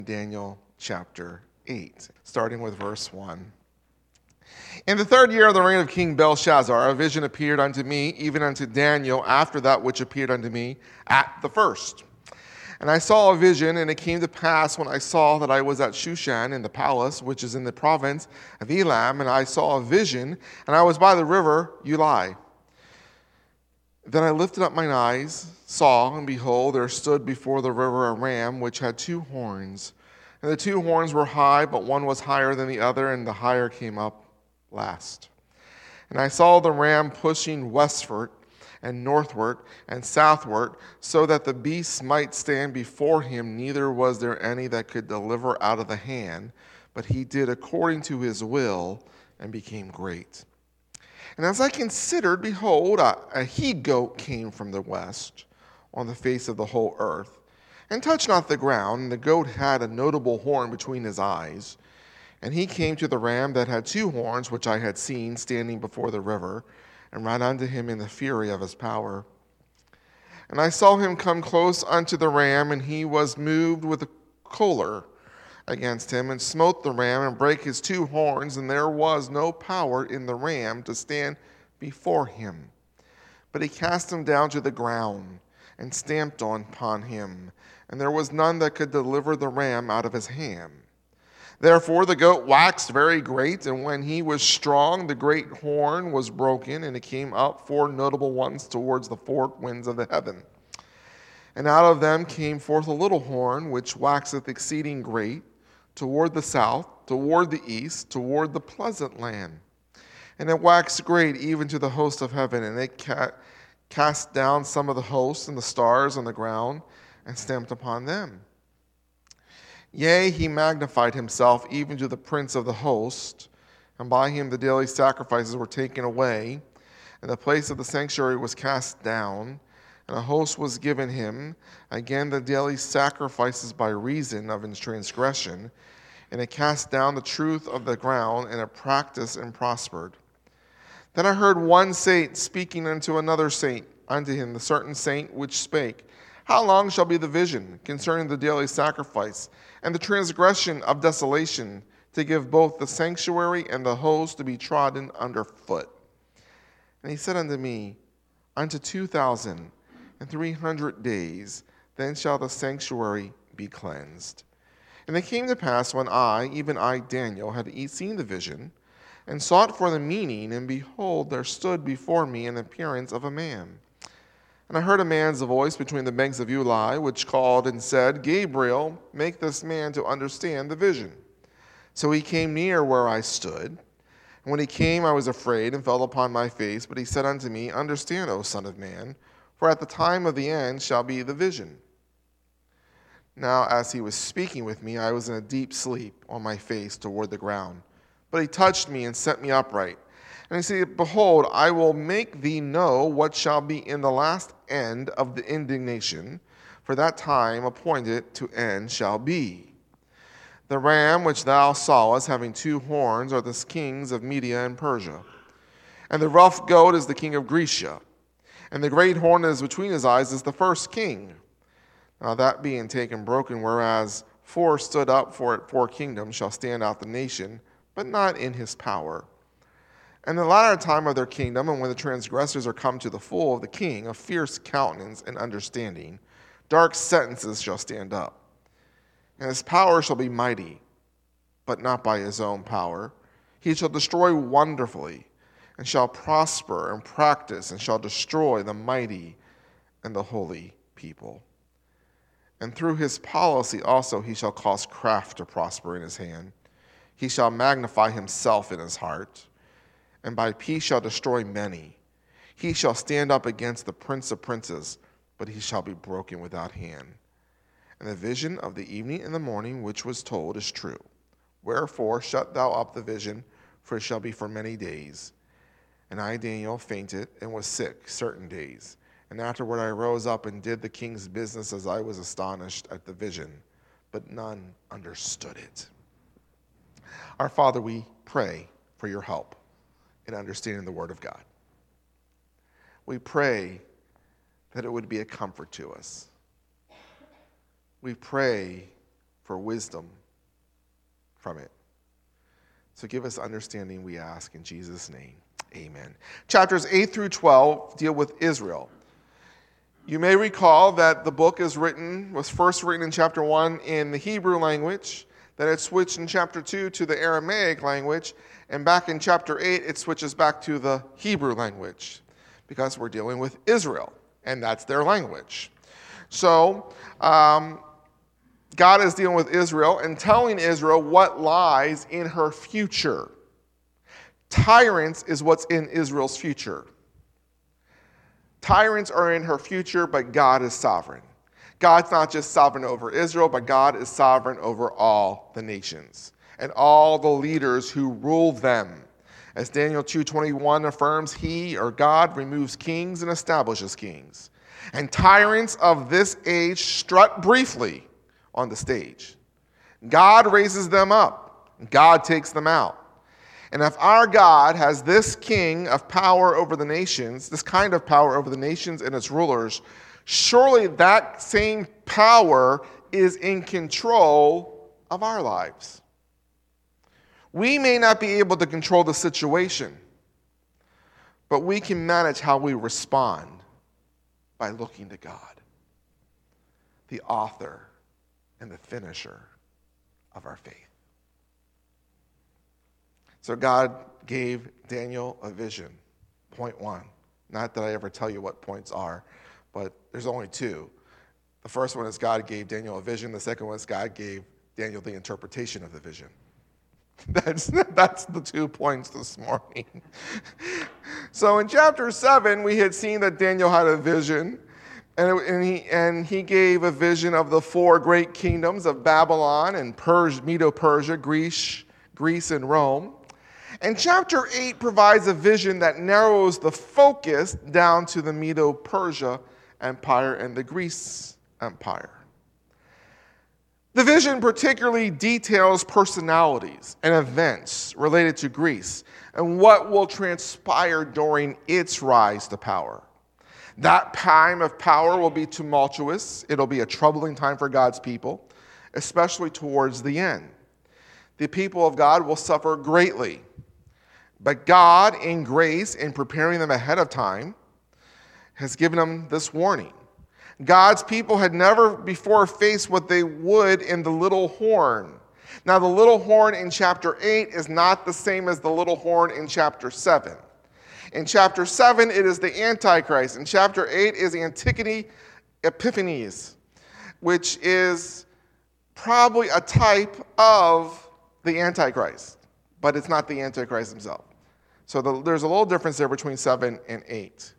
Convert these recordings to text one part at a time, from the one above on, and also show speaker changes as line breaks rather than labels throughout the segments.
Daniel chapter 8, starting with verse 1. In the third year of the reign of King Belshazzar, a vision appeared unto me, even unto Daniel, after that which appeared unto me at the first. And I saw a vision, and it came to pass when I saw that I was at Shushan in the palace, which is in the province of Elam, and I saw a vision, and I was by the river Ulai. Then I lifted up mine eyes, saw, and behold, there stood before the river a ram which had two horns. And the two horns were high, but one was higher than the other, and the higher came up last. And I saw the ram pushing westward and northward and southward, so that the beasts might stand before him. Neither was there any that could deliver out of the hand, but he did according to his will, and became great. And as I considered, behold, a he-goat came from the west on the face of the whole earth, and touched not the ground. And the goat had a notable horn between his eyes. And he came to the ram that had two horns, which I had seen standing before the river, and ran unto him in the fury of his power. And I saw him come close unto the ram, and he was moved with a choler against him, and smote the ram, and brake his two horns, and there was no power in the ram to stand before him. But he cast him down to the ground, and stamped upon him, and there was none that could deliver the ram out of his hand. Therefore the goat waxed very great, and when he was strong, the great horn was broken, and it came up four notable ones towards the four winds of the heaven. And out of them came forth a little horn, which waxeth exceeding great, toward the south, toward the east, toward the pleasant land. And it waxed great even to the host of heaven, and it cast down some of the hosts and the stars on the ground, and stamped upon them. Yea, he magnified himself even to the prince of the host, and by him the daily sacrifices were taken away, and the place of the sanctuary was cast down, and a host was given him, again the daily sacrifices by reason of his transgression, and it cast down the truth of the ground, and it practiced and prospered. Then I heard one saint speaking unto another saint, unto him the certain saint which spake, How long shall be the vision concerning the daily sacrifice, and the transgression of desolation, to give both the sanctuary and the host to be trodden under foot? And he said unto me, Unto 2,300 days, then shall the sanctuary be cleansed. And it came to pass when I, even I, Daniel, had seen the vision, and sought for the meaning, and behold, there stood before me an appearance of a man. And I heard a man's voice between the banks of Ulai, which called and said, Gabriel, make this man to understand the vision. So he came near where I stood. And when he came, I was afraid, and fell upon my face. But he said unto me, Understand, O son of man, for at the time of the end shall be the vision. Now, as he was speaking with me, I was in a deep sleep on my face toward the ground. But he touched me and set me upright. And he said, Behold, I will make thee know what shall be in the last end of the indignation, for that time appointed to end shall be. The ram which thou sawest having two horns are the kings of Media and Persia. And the rough goat is the king of Grecia. And the great horn that is between his eyes is the first king. Now that being taken broken, whereas four stood up for it, four kingdoms shall stand out the nation, but not in his power. And the latter time of their kingdom, and when the transgressors are come to the full of the king, of fierce countenance and understanding, dark sentences shall stand up. And his power shall be mighty, but not by his own power. He shall destroy wonderfully, and shall prosper and practice, and shall destroy the mighty and the holy people. And through his policy also he shall cause craft to prosper in his hand. He shall magnify himself in his heart, and by peace shall destroy many. He shall stand up against the prince of princes, but he shall be broken without hand. And the vision of the evening and the morning which was told is true. Wherefore shut thou up the vision, for it shall be for many days. And I, Daniel, fainted and was sick certain days. And afterward I rose up and did the king's business, as I was astonished at the vision, but none understood it. Our Father, we pray for your help in understanding the Word of God. We pray that it would be a comfort to us. We pray for wisdom from it. So give us understanding, we ask in Jesus' name. Amen. Chapters 8 through 12 deal with Israel. You may recall that the book was first written in chapter 1 in the Hebrew language, then it switched in chapter 2 to the Aramaic language, and back in chapter 8 it switches back to the Hebrew language because we're dealing with Israel, and that's their language. So, God is dealing with Israel and telling Israel what lies in her future. Tyrants is what's in Israel's future. Tyrants are in her future, but God is sovereign. God's not just sovereign over Israel, but God is sovereign over all the nations and all the leaders who rule them. As Daniel 2:21 affirms, he, or God, removes kings and establishes kings. And tyrants of this age strut briefly on the stage. God raises them up. God takes them out. And if our God has this king of power over the nations, this kind of power over the nations and its rulers, surely that same power is in control of our lives. We may not be able to control the situation, but we can manage how we respond by looking to God, the author and the finisher of our faith. So God gave Daniel a vision. Point 1. Not that I ever tell you what points are, but there's only 2. The first one is God gave Daniel a vision. The second one is God gave Daniel the interpretation of the vision. That's the 2 points this morning. So in chapter 7, we had seen that Daniel had a vision. And he gave a vision of the 4 great kingdoms of Babylon and Medo-Persia, Greece, and Rome. And chapter 8 provides a vision that narrows the focus down to the Medo-Persia Empire and the Greece Empire. The vision particularly details personalities and events related to Greece and what will transpire during its rise to power. That time of power will be tumultuous. It'll be a troubling time for God's people, especially towards the end. The people of God will suffer greatly. But God, in grace, in preparing them ahead of time, has given them this warning. God's people had never before faced what they would in the little horn. Now, the little horn in chapter 8 is not the same as the little horn in chapter 7. In chapter 7, it is the Antichrist. In chapter 8 is Antigonus Epiphanes, which is probably a type of the Antichrist, but it's not the Antichrist himself. So there's a little difference there between 7 and 8.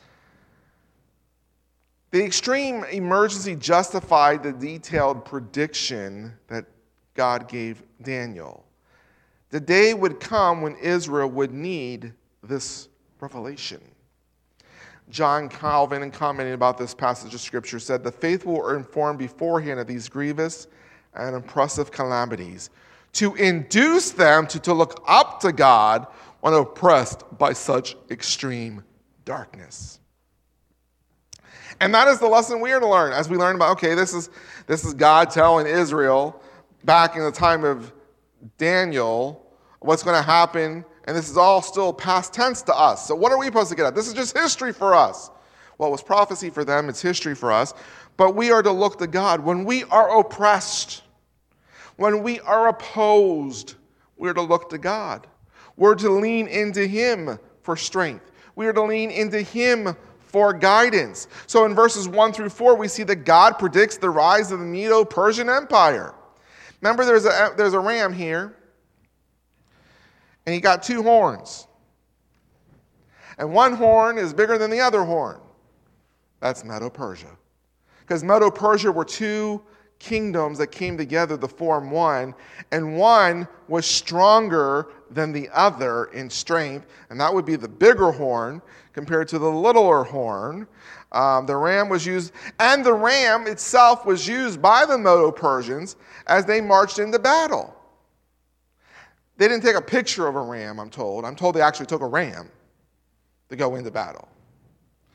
The extreme emergency justified the detailed prediction that God gave Daniel. The day would come when Israel would need this revelation. John Calvin, in commenting about this passage of Scripture, said, "The faithful were informed beforehand of these grievous and impressive calamities to induce them to look up to God when oppressed by such extreme darkness." And that is the lesson we are to learn as we learn about, okay, this is God telling Israel back in the time of Daniel what's going to happen, and this is all still past tense to us. So what are we supposed to get at? This is just history for us. Well, it was prophecy for them, it's history for us, but we are to look to God. When we are oppressed, when we are opposed, we're to look to God. We're to lean into Him for strength. We are to lean into Him for guidance. So in verses 1 through 4, we see that God predicts the rise of the Medo-Persian Empire. Remember, there's a ram here, and he got 2 horns. And one horn is bigger than the other horn. That's Medo-Persia. Because Medo-Persia were 2 kingdoms that came together to form one, and one was stronger than the other in strength, and that would be the bigger horn compared to the littler horn. The ram was used, and the ram itself was used by the Medo-Persians as they marched into battle. They didn't take a picture of a ram, I'm told. I'm told they actually took a ram to go into battle.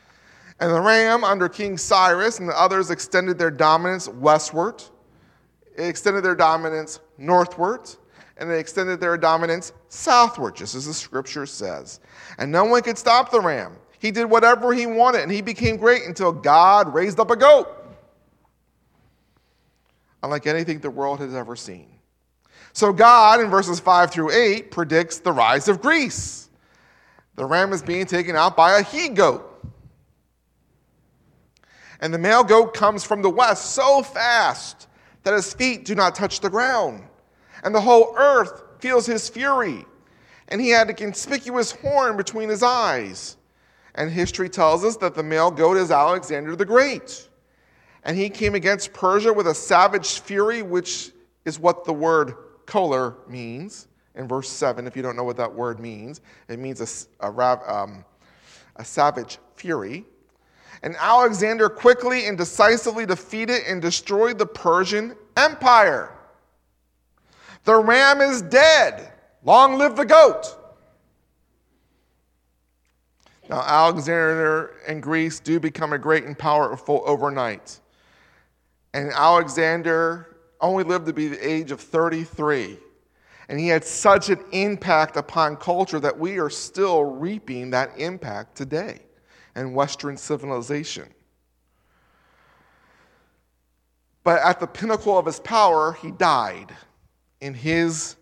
And the ram, under King Cyrus and the others, extended their dominance westward it extended their dominance northwards, and it extended their dominance southward, just as the scripture says. And no one could stop the ram. He did whatever he wanted, and he became great until God raised up a goat, unlike anything the world has ever seen. So God, in verses 5 through 8, predicts the rise of Greece. The ram is being taken out by a he-goat. And the male goat comes from the west so fast that his feet do not touch the ground. And the whole earth feels his fury. And he had a conspicuous horn between his eyes. And history tells us that the male goat is Alexander the Great. And he came against Persia with a savage fury, which is what the word choler means. In verse 7, if you don't know what that word means, it means a savage fury. And Alexander quickly and decisively defeated and destroyed the Persian Empire. The ram is dead. Long live the goat. Now, Alexander and Greece do become a great and powerful overnight. And Alexander only lived to be the age of 33. And he had such an impact upon culture that we are still reaping that impact today in Western civilization. But at the pinnacle of his power, he died. And his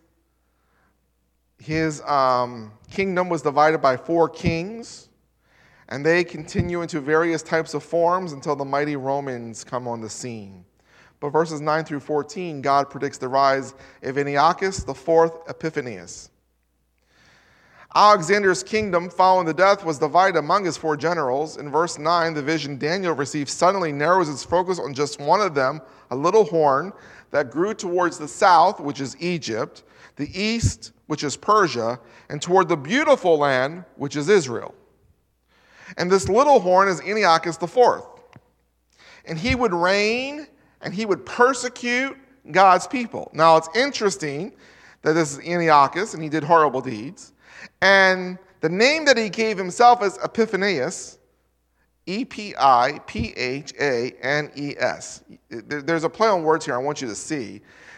kingdom was divided by 4 kings, and they continue into various types of forms until the mighty Romans come on the scene. But verses 9 through 14, God predicts the rise of Antiochus, the 4th Epiphanius. Alexander's kingdom, following the death, was divided among his 4 generals. In verse 9, the vision Daniel received suddenly narrows its focus on just one of them, a little horn that grew towards the south, which is Egypt, the east, which is Persia, and toward the beautiful land, which is Israel. And this little horn is Antiochus the 4th. And he would reign and he would persecute God's people. Now, it's interesting that this is Antiochus, and he did horrible deeds. And the name that he gave himself is Epiphanius, Epiphanes. There's a play on words here I want you to see.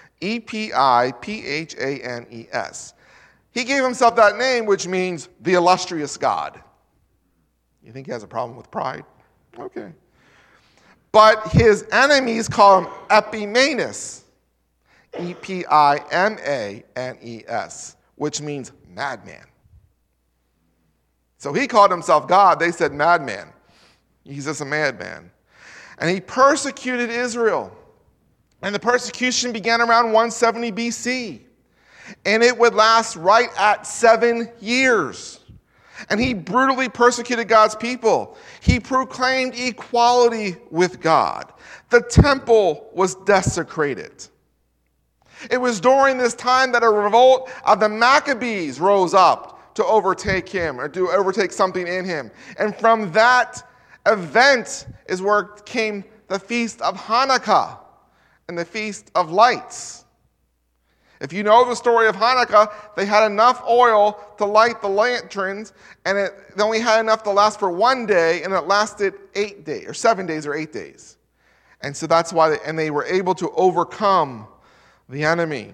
Epiphanes. He gave himself that name, which means the illustrious God. You think he has a problem with pride? Okay. But his enemies call him Epimanes, Epimanes, which means madman. So he called himself God. They said madman. He's just a madman. And he persecuted Israel. And the persecution began around 170 BC. And it would last right at 7 years. And he brutally persecuted God's people. He proclaimed equality with God. The temple was desecrated. It was during this time that a revolt of the Maccabees rose up to overtake him or to overtake something in him. And from that event is where came the Feast of Hanukkah and the Feast of Lights. If you know the story of Hanukkah, they had enough oil to light the lanterns, and they only had enough to last for 1 day, and it lasted 8 days, or 7 days, or 8 days. And so that's why, they were able to overcome the enemy.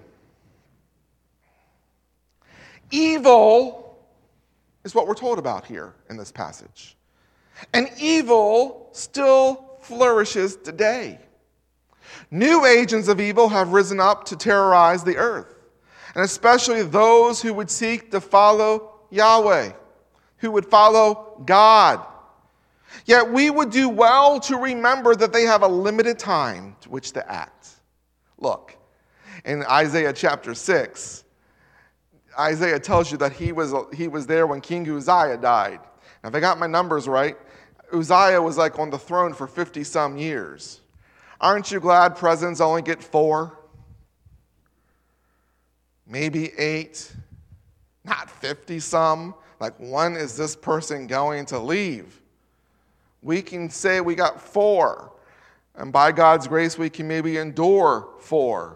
Evil is what we're told about here in this passage. And evil still flourishes today. New agents of evil have risen up to terrorize the earth, and especially those who would seek to follow Yahweh, who would follow God. Yet we would do well to remember that they have a limited time to which to act. Look, in Isaiah chapter 6, Isaiah tells you that he was there when King Uzziah died. Now, if I got my numbers right, Uzziah was like on the throne for 50-some years. Aren't you glad presidents only get 4? Maybe 8, not 50-some. Like, when is this person going to leave? We can say we got 4, and by God's grace, we can maybe endure 4.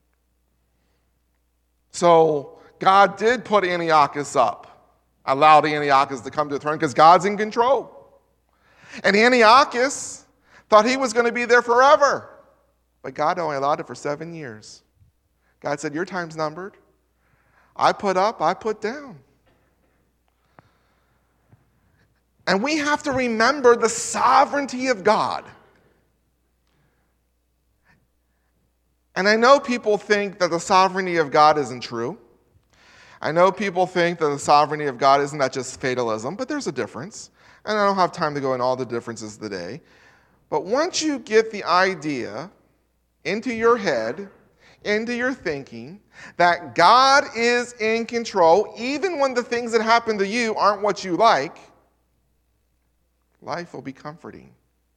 So God did put Antiochus up, allowed Antiochus to come to the throne because God's in control. And Antiochus thought he was going to be there forever. But God only allowed it for 7 years. God said, your time's numbered. I put up, I put down. And we have to remember the sovereignty of God. And I know people think that the sovereignty of God isn't true. I know people think that the sovereignty of God isn't that just fatalism, but there's a difference. And I don't have time to go into all the differences today. But once you get the idea into your head, into your thinking, that God is in control, even when the things that happen to you aren't what you like, life will be comforting.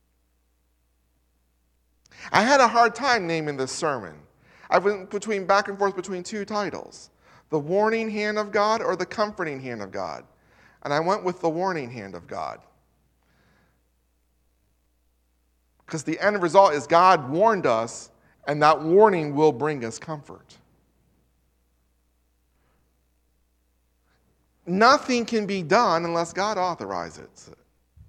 I had a hard time naming this sermon. I went back and forth between two titles, the warning hand of God or the comforting hand of God. And I went with the warning hand of God. Because the end result is God warned us, and that warning will bring us comfort. Nothing can be done unless God authorizes it.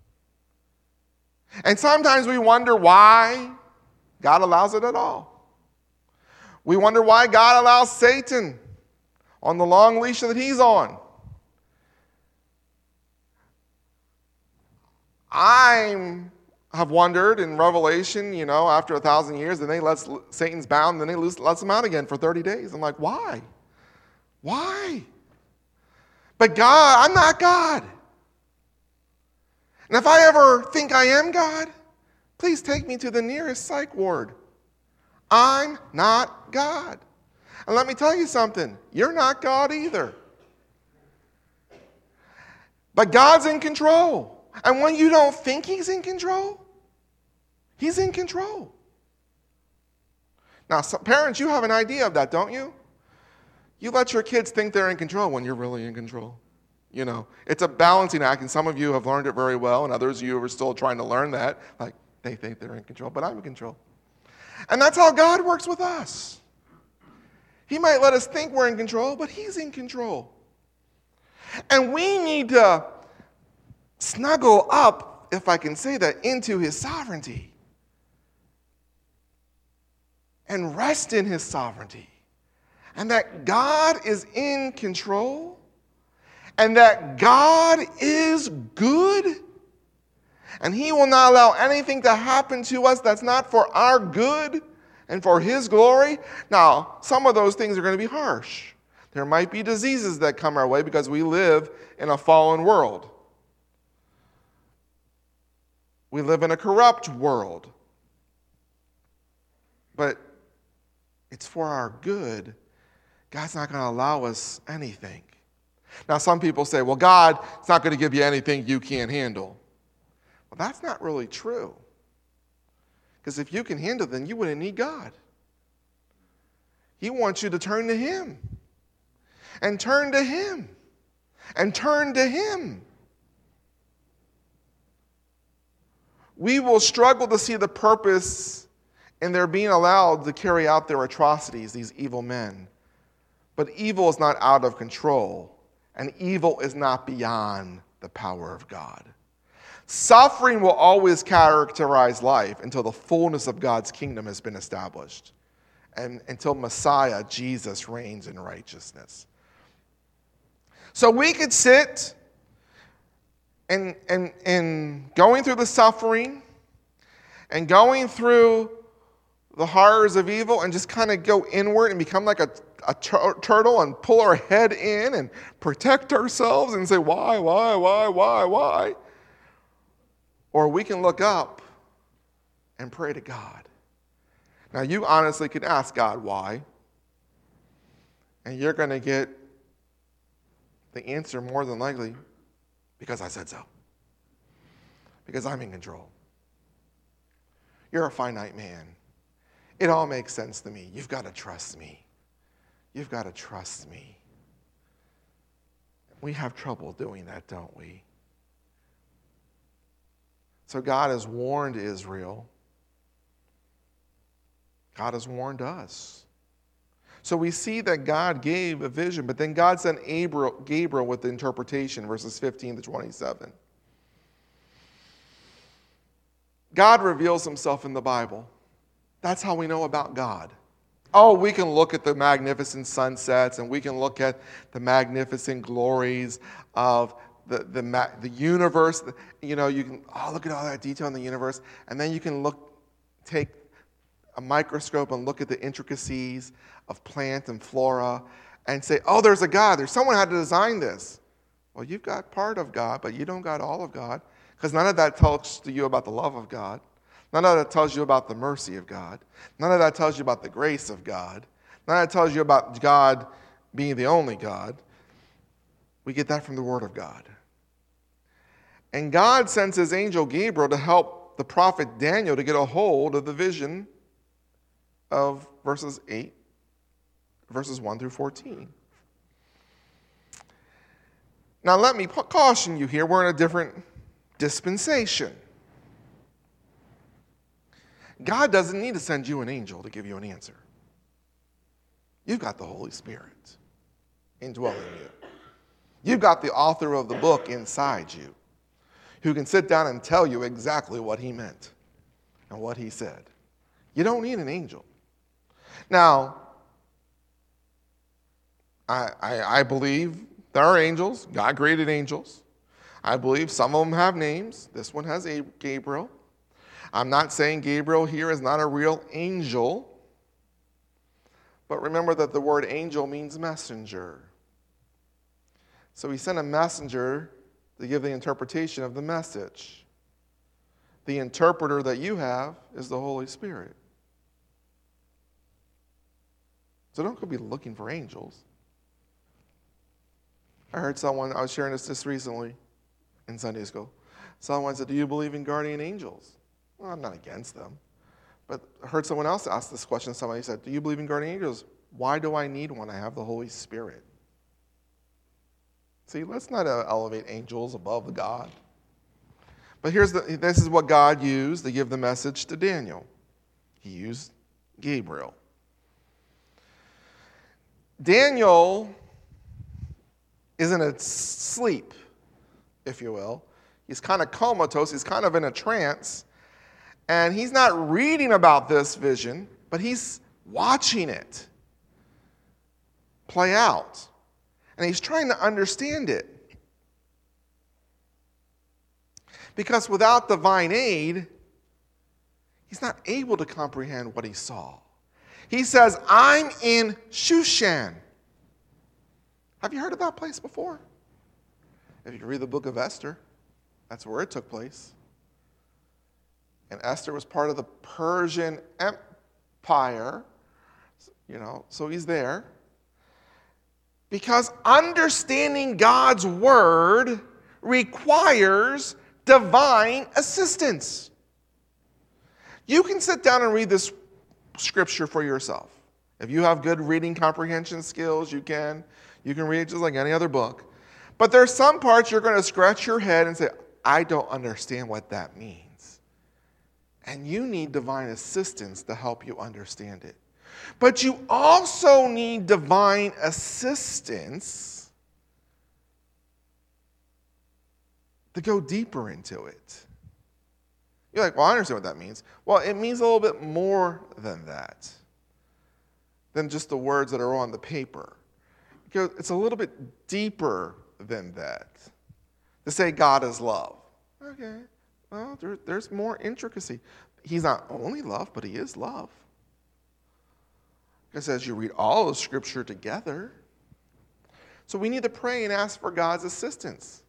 And sometimes we wonder why God allows it at all. We wonder why God allows Satan on the long leash that he's on. I have wondered in Revelation, after 1,000 years, then they let Satan's bound, then they lets him out again for 30 days. I'm like, why? Why? But God, I'm not God. And if I ever think I am God, please take me to the nearest psych ward. I'm not God. And let me tell you something, you're not God either. But God's in control. And when you don't think he's in control, he's in control. Now, parents, you have an idea of that, don't you? You let your kids think they're in control when you're really in control. It's a balancing act, and some of you have learned it very well, and others of you are still trying to learn that. Like, they think they're in control, but I'm in control. And that's how God works with us. He might let us think we're in control, but he's in control. And we need to snuggle up, if I can say that, into his sovereignty. And rest in his sovereignty. And that God is in control. And that God is good. And he will not allow anything to happen to us that's not for our good and for his glory. Now, some of those things are going to be harsh. There might be diseases that come our way because we live in a fallen world. We live in a corrupt world. But it's for our good. God's not going to allow us anything. Now, some people say, well, God is not going to give you anything you can't handle. Well, that's not really true. Because if you can handle it, then you wouldn't need God. He wants you to turn to him. And turn to him. And turn to him. We will struggle to see the purpose in their being allowed to carry out their atrocities, these evil men. But evil is not out of control, and evil is not beyond the power of God. Suffering will always characterize life until the fullness of God's kingdom has been established, and until Messiah, Jesus, reigns in righteousness. So we could sit and going through the suffering and going through the horrors of evil and just kind of go inward and become like a turtle and pull our head in and protect ourselves and say, why? Or we can look up and pray to God. Now, you honestly can ask God why, and you're going to get the answer more than likely, because I said so. Because I'm in control. You're a finite man. It all makes sense to me. You've got to trust me. You've got to trust me. We have trouble doing that, don't we? So God has warned Israel. God has warned us. So we see that God gave a vision, but then God sent Gabriel with the interpretation, verses 15 to 27. God reveals himself in the Bible. That's how we know about God. Oh, we can look at the magnificent sunsets, and we can look at the magnificent glories of the universe. You know, you can look at all that detail in the universe, and then you can take a microscope and look at the intricacies of plant and flora and say, oh, there's a God. There's someone had to design this. Well, you've got part of God, but you don't got all of God, because none of that tells you about the love of God. None of that tells you about the mercy of God. None of that tells you about the grace of God. None of that tells you about God being the only God. We get that from the Word of God. And God sends his angel Gabriel to help the prophet Daniel to get a hold of the vision of verses 1 through 14. Now let me caution you here, we're in a different dispensation. God doesn't need to send you an angel to give you an answer. You've got the Holy Spirit indwelling you. You've got the author of the book inside you who can sit down and tell you exactly what he meant and what he said. You don't need an angel. Now, I believe there are angels. God created angels. I believe some of them have names. This one has Gabriel. I'm not saying Gabriel here is not a real angel, but remember that the word angel means messenger. So he sent a messenger to give the interpretation of the message. The interpreter that you have is the Holy Spirit. So don't go be looking for angels. I heard someone, I was sharing this just recently in Sunday school. Someone said, do you believe in guardian angels? Well, I'm not against them. But I heard someone else ask this question. Somebody said, do you believe in guardian angels? Why do I need one? I have the Holy Spirit. See, let's not elevate angels above the God. But this is what God used to give the message to Daniel. He used Gabriel. Daniel is in a sleep, if you will. He's kind of comatose. He's kind of in a trance. And he's not reading about this vision, but he's watching it play out. And he's trying to understand it. Because without divine aid, he's not able to comprehend what he saw. He says, I'm in Shushan. Have you heard of that place before? If you read the book of Esther, that's where it took place. And Esther was part of the Persian Empire. So he's there. Because understanding God's word requires divine assistance. You can sit down and read this scripture for yourself. If you have good reading comprehension skills, you can read it just like any other book. But there's some parts you're going to scratch your head and say, I don't understand what that means. And you need divine assistance to help you understand it. But you also need divine assistance to go deeper into it. You're like, well, I understand what that means. Well, it means a little bit more than that, than just the words that are on the paper. It's a little bit deeper than that. To say God is love. Okay, well, there's more intricacy. He's not only love, but he is love. Because as you read all of Scripture together, so we need to pray and ask for God's assistance.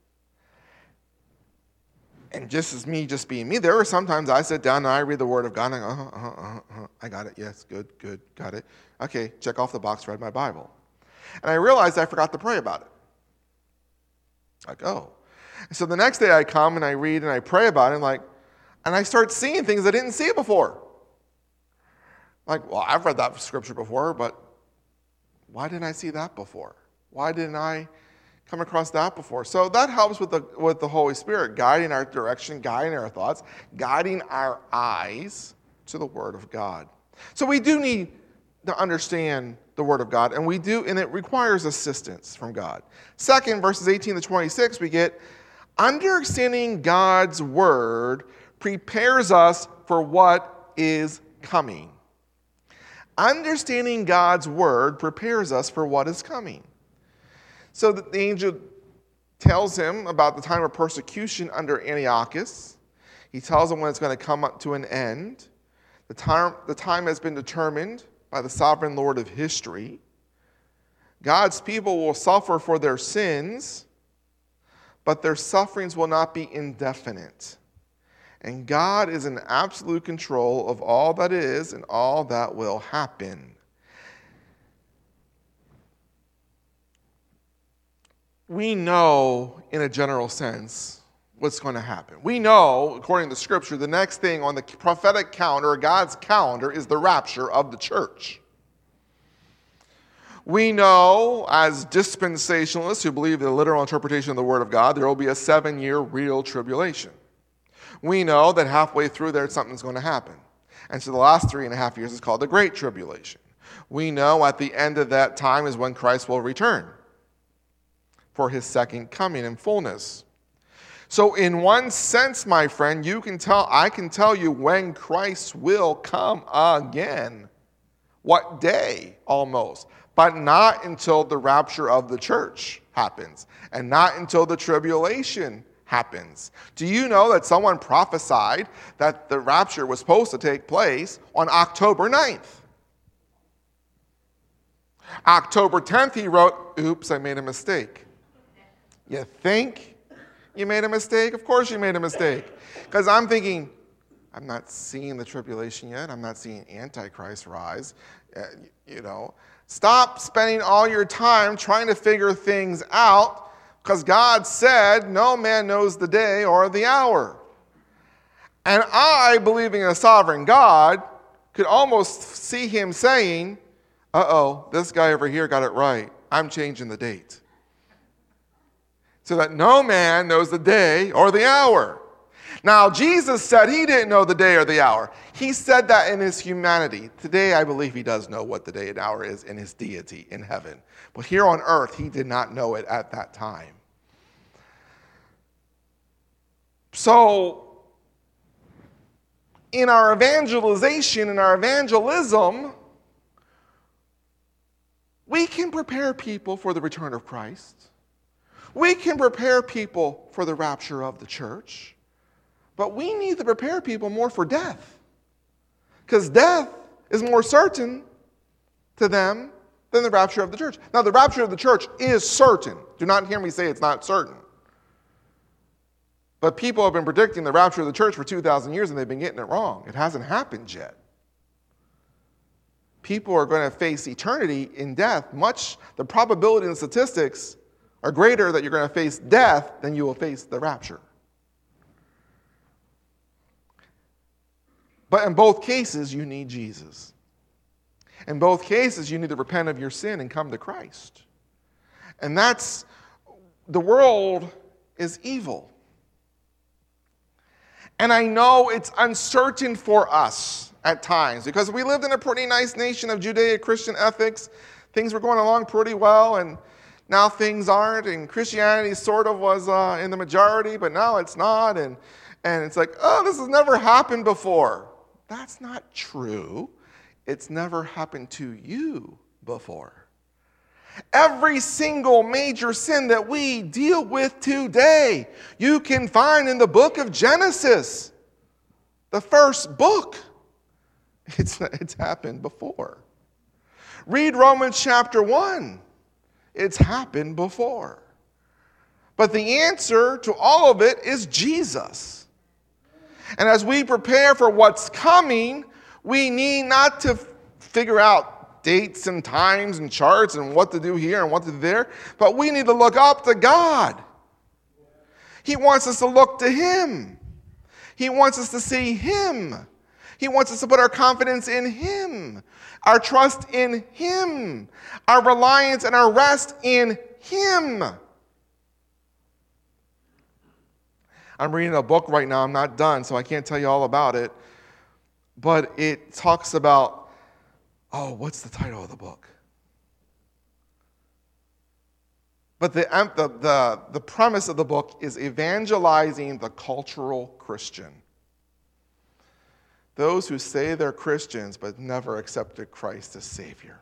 And just being me, there are sometimes I sit down and I read the Word of God and I go, I got it, yes, good, got it. Okay, check off the box, read my Bible. And I realized I forgot to pray about it. Like, oh. So the next day I come and I read and I pray about it, and I start seeing things I didn't see before. Like, well, I've read that scripture before, but why didn't I see that before? Why didn't I come across that before? So that helps with the Holy Spirit, guiding our direction, guiding our thoughts, guiding our eyes to the Word of God. So we do need to understand the Word of God, and it requires assistance from God. Second, verses 18 to 26, we get, understanding God's Word prepares us for what is coming. Understanding God's word prepares us for what is coming. So that the angel tells him about the time of persecution under Antiochus. He tells him when it's going to come up to an end. The time has been determined by the sovereign Lord of history. God's people will suffer for their sins, but their sufferings will not be indefinite. And God is in absolute control of all that is and all that will happen. We know, in a general sense, what's going to happen. We know, according to Scripture, the next thing on the prophetic calendar, or God's calendar, is the rapture of the church. We know, as dispensationalists who believe the literal interpretation of the Word of God, there will be a 7-year real tribulation. We know that halfway through there, something's going to happen. And so the last 3.5 years is called the Great Tribulation. We know at the end of that time is when Christ will return for his second coming in fullness. So in one sense, my friend, I can tell you when Christ will come again. What day, almost. But not until the rapture of the church happens, and not until the tribulation happens. Do you know that someone prophesied that the rapture was supposed to take place on October 9th? October 10th, he wrote, "Oops, I made a mistake." You think you made a mistake? Of course you made a mistake. Because I'm thinking, I'm not seeing the tribulation yet. I'm not seeing Antichrist rise. Stop spending all your time trying to figure things out, because God said no man knows the day or the hour. And I, believing in a sovereign God, could almost see him saying, this guy over here got it right. I'm changing the date. So that no man knows the day or the hour. Now, Jesus said he didn't know the day or the hour. He said that in his humanity. Today, I believe he does know what the day and hour is in his deity in heaven. But here on earth, he did not know it at that time. So, in our evangelization, in our evangelism, we can prepare people for the return of Christ. We can prepare people for the rapture of the church. But we need to prepare people more for death. Because death is more certain to them than the rapture of the church. Now, the rapture of the church is certain. Do not hear me say it's not certain. But people have been predicting the rapture of the church for 2,000 years and they've been getting it wrong. It hasn't happened yet. People are going to face eternity in death. The probability and statistics are greater that you're going to face death than you will face the rapture. But in both cases, you need Jesus. In both cases, you need to repent of your sin and come to Christ. And the world is evil. And I know it's uncertain for us at times because we lived in a pretty nice nation of Judeo-Christian ethics. Things were going along pretty well, and now things aren't. And Christianity sort of was in the majority, but now it's not. And it's like, this has never happened before. That's not true. It's never happened to you before. Every single major sin that we deal with today, you can find in the book of Genesis, the first book. It's happened before. Read Romans chapter 1. It's happened before. But the answer to all of it is Jesus. And as we prepare for what's coming, we need not to figure out dates and times and charts and what to do here and what to do there, but we need to look up to God. He wants us to look to Him. He wants us to see Him. He wants us to put our confidence in Him, our trust in Him, our reliance and our rest in Him. I'm reading a book right now. I'm not done, so I can't tell you all about it. But it talks about, what's the title of the book? But the premise of the book is evangelizing the cultural Christian. Those who say they're Christians but never accepted Christ as Savior.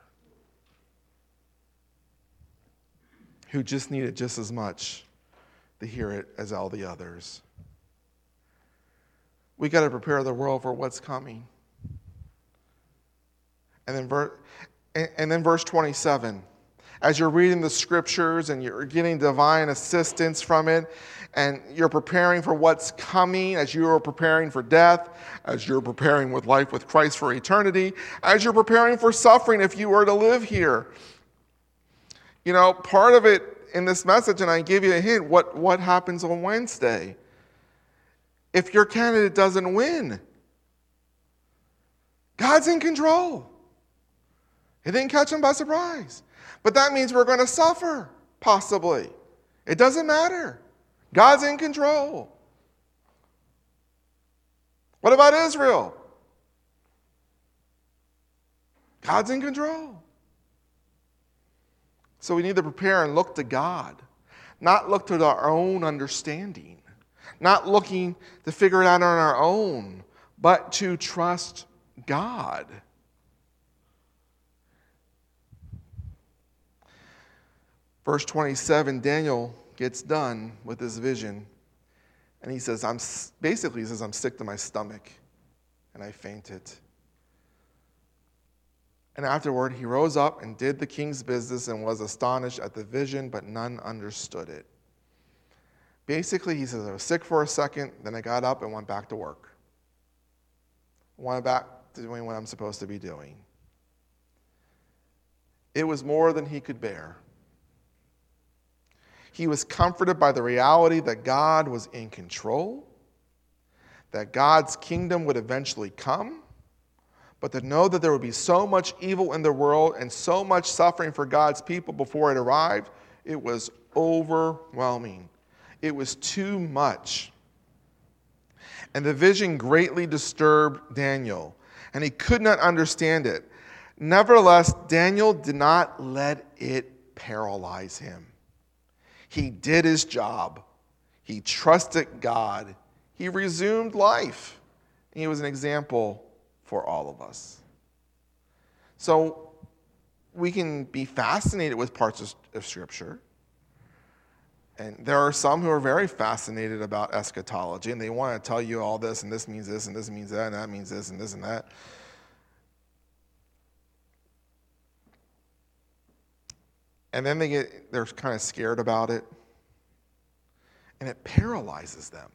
Who just needed just as much to hear it as all the others. We got to prepare the world for what's coming. And then verse 27. As you're reading the scriptures and you're getting divine assistance from it, and you're preparing for what's coming, as you're preparing for death, as you're preparing with life with Christ for eternity, as you're preparing for suffering if you were to live here. You know, part of it in this message, and I give you a hint, what happens on Wednesday? If your candidate doesn't win, God's in control. He didn't catch him by surprise. But that means we're going to suffer, possibly. It doesn't matter. God's in control. What about Israel? God's in control. So we need to prepare and look to God, not look to our own understanding, not looking to figure it out on our own, but to trust God. Verse 27, Daniel gets done with his vision, and he says, I'm sick to my stomach, and I fainted. And afterward, he rose up and did the king's business and was astonished at the vision, but none understood it. Basically, he says, I was sick for a second, then I got up and went back to work. Went back to doing what I'm supposed to be doing. It was more than he could bear. He was comforted by the reality that God was in control, that God's kingdom would eventually come, but to know that there would be so much evil in the world and so much suffering for God's people before it arrived, it was overwhelming. It was too much. And the vision greatly disturbed Daniel, and he could not understand it. Nevertheless, Daniel did not let it paralyze him. He did his job. He trusted God. He resumed life. He was an example for all of us. So we can be fascinated with parts of Scripture. And there are some who are very fascinated about eschatology, and they want to tell you all this, and this means this, and this means that, and that means this, and this, and that. And then they're kind of scared about it. And it paralyzes them.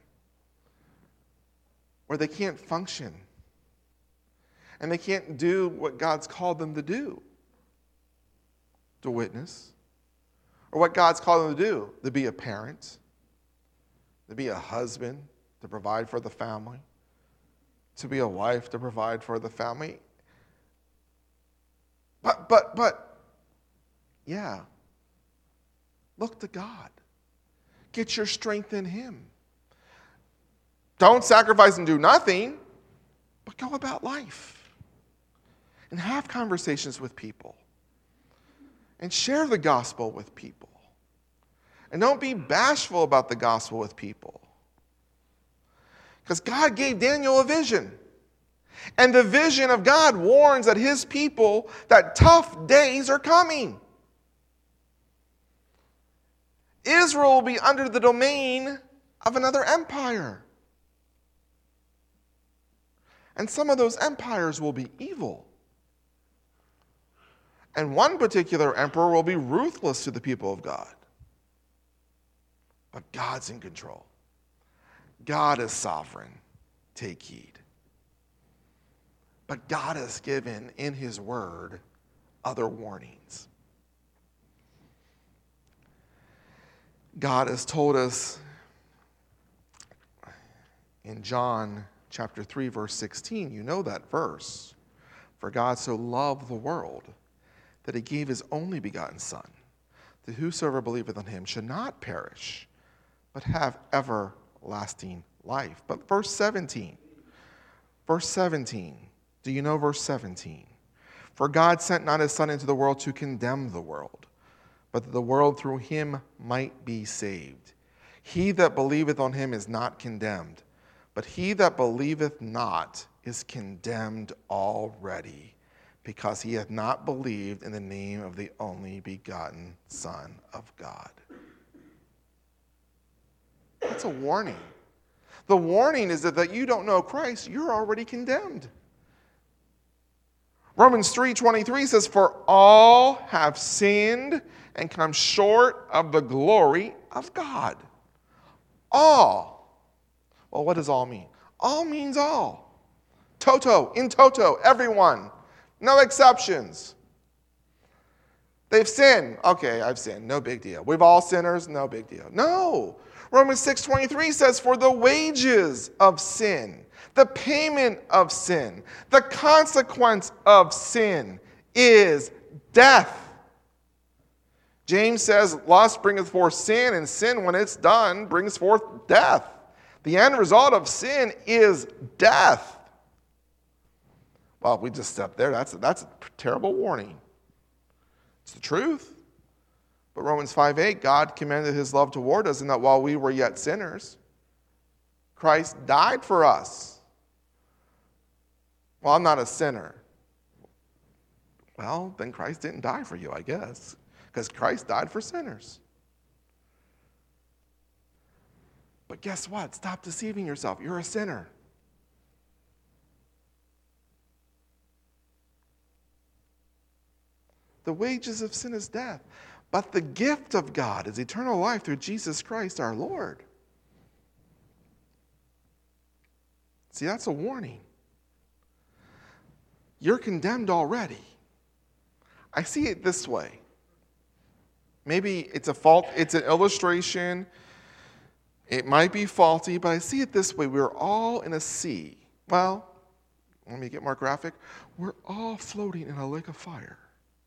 Where they can't function. And they can't do what God's called them to do. To witness. Or what God's called them to do. To be a parent. To be a husband. To provide for the family. To be a wife. To provide for the family. But, yeah. Look to God. Get your strength in Him. Don't sacrifice and do nothing, but go about life. And have conversations with people. And share the gospel with people. And don't be bashful about the gospel with people. Because God gave Daniel a vision. And the vision of God warns that His people, that tough days are coming. Israel will be under the domain of another empire. And some of those empires will be evil. And one particular emperor will be ruthless to the people of God. But God's in control. God is sovereign. Take heed. But God has given in His word other warnings. God has told us in John chapter 3, verse 16, you know that verse. For God so loved the world that He gave His only begotten Son, that whosoever believeth on Him should not perish, but have everlasting life. But verse 17, do you know verse 17? For God sent not His Son into the world to condemn the world, but that the world through Him might be saved. He that believeth on Him is not condemned, but he that believeth not is condemned already, because he hath not believed in the name of the only begotten Son of God. That's a warning. The warning is that you don't know Christ, you're already condemned. Romans 3:23 says, "For all have sinned and come short of the glory of God." All. Well, what does all mean? All means all. Toto, in toto, everyone. No exceptions. They've sinned. Okay, I've sinned. No big deal. We've all sinners. No big deal. No. Romans 6:23 says, "For the wages of sin, the payment of sin, the consequence of sin is death." James says, "Lust bringeth forth sin, and sin, when it's done, brings forth death." The end result of sin is death. Well, if we just step there, that's a terrible warning. It's the truth. But Romans 5:8, God commended his love toward us in that while we were yet sinners, Christ died for us. Well, I'm not a sinner. Well, then Christ didn't die for you, I guess, because Christ died for sinners. But guess what? Stop deceiving yourself. You're a sinner. The wages of sin is death, but the gift of God is eternal life through Jesus Christ our Lord. See, that's a warning. You're condemned already. I see it this way. Maybe it's an illustration. It might be faulty, but I see it this way. We're all in a sea. Well, let me get more graphic. We're all floating in a lake of fire.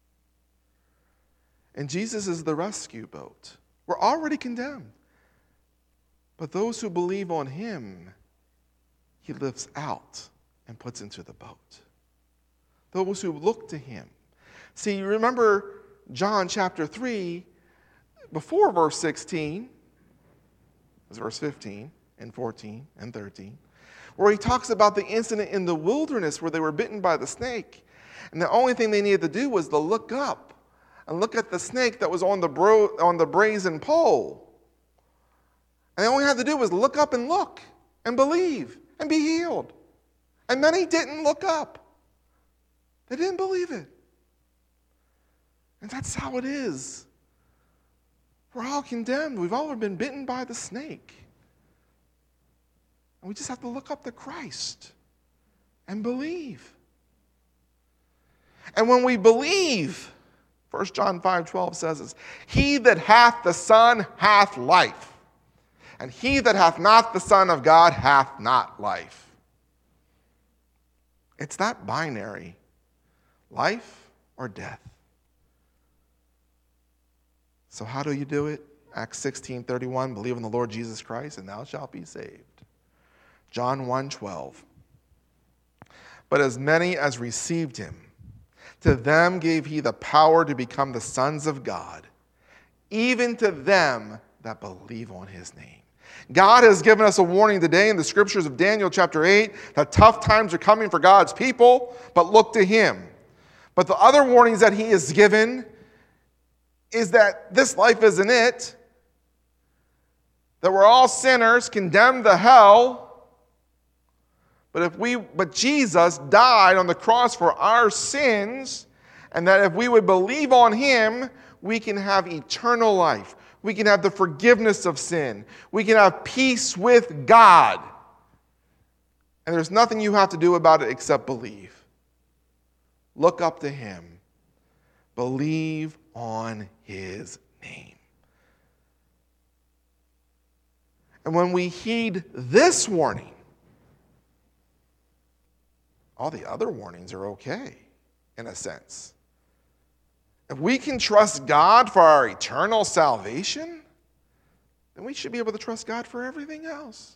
And Jesus is the rescue boat. We're already condemned. But those who believe on him, he lifts out and puts into the boat. Those who look to him. See, you remember John chapter 3, before verse 16, it's verse 15 and 14 and 13, where he talks about the incident in the wilderness where they were bitten by the snake. And the only thing they needed to do was to look up and look at the snake that was on the brazen pole. And all you had to do was look up and look and believe and be healed. And many didn't look up. They didn't believe it. And that's how it is. We're all condemned. We've all been bitten by the snake. And we just have to look up to Christ and believe. And when we believe, 1 John 5:12 says this, "He that hath the Son hath life, and he that hath not the Son of God hath not life." It's that binary, life or death. So how do you do it? Acts 16:31, "Believe in the Lord Jesus Christ, and thou shalt be saved." John 1:12, "But as many as received him, to them gave he the power to become the sons of God, even to them that believe on his name." God has given us a warning today in the scriptures of Daniel chapter 8 that tough times are coming for God's people, but look to him. But the other warnings that he has given is that this life isn't it, that we're all sinners condemned to hell, but Jesus died on the cross for our sins, and that if we would believe on him, we can have eternal life. We can have the forgiveness of sin. We can have peace with God. And there's nothing you have to do about it except believe. Look up to him. Believe on his name. And when we heed this warning, all the other warnings are okay, in a sense. If we can trust God for our eternal salvation, then we should be able to trust God for everything else.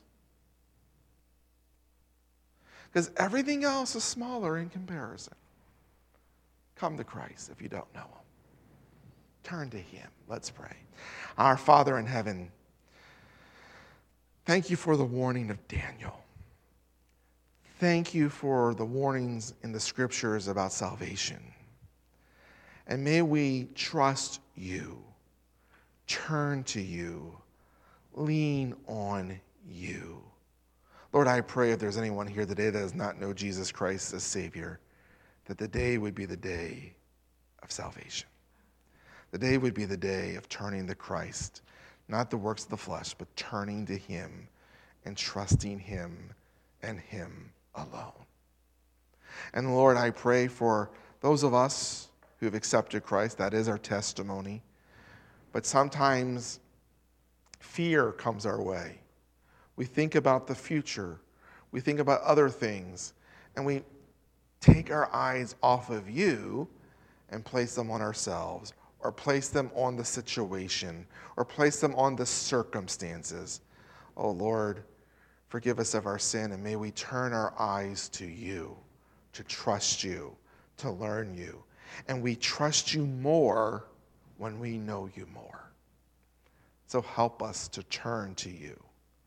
Because everything else is smaller in comparison. Come to Christ if you don't know him. Turn to him. Let's pray. Our Father in heaven, thank you for the warning of Daniel. thank you for the warnings in the scriptures about salvation. And may we trust you, turn to you, lean on you. Lord, I pray if there's anyone here today that does not know Jesus Christ as Savior, that the day would be the day of salvation. The day would be the day of turning to Christ, not the works of the flesh, but turning to him and trusting him and him alone. And Lord, I pray for those of us who have accepted Christ, that is our testimony, but sometimes fear comes our way. We think about the future. We think about other things. And we take our eyes off of you and place them on ourselves, or place them on the situation, or place them on the circumstances. Oh Lord, forgive us of our sin, and may we turn our eyes to you, to trust you, to learn you. And we trust you more when we know you more. So help us to turn to you.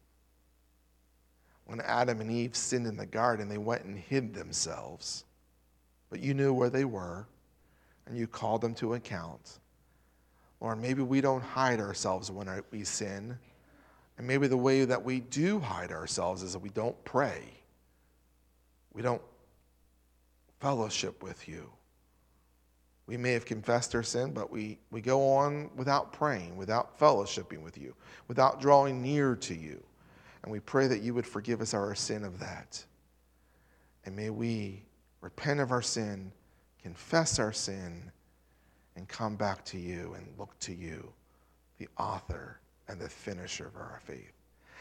When Adam and Eve sinned in the garden, they went and hid themselves. But you knew where they were, and you called them to account. Lord, maybe we don't hide ourselves when we sin. And maybe the way that we do hide ourselves is that we don't pray. We don't fellowship with you. We may have confessed our sin, but we go on without praying, without fellowshipping with you, without drawing near to you. And we pray that you would forgive us our sin of that. And may we repent of our sin, confess our sin, and come back to you and look to you, the author and the finisher of our faith.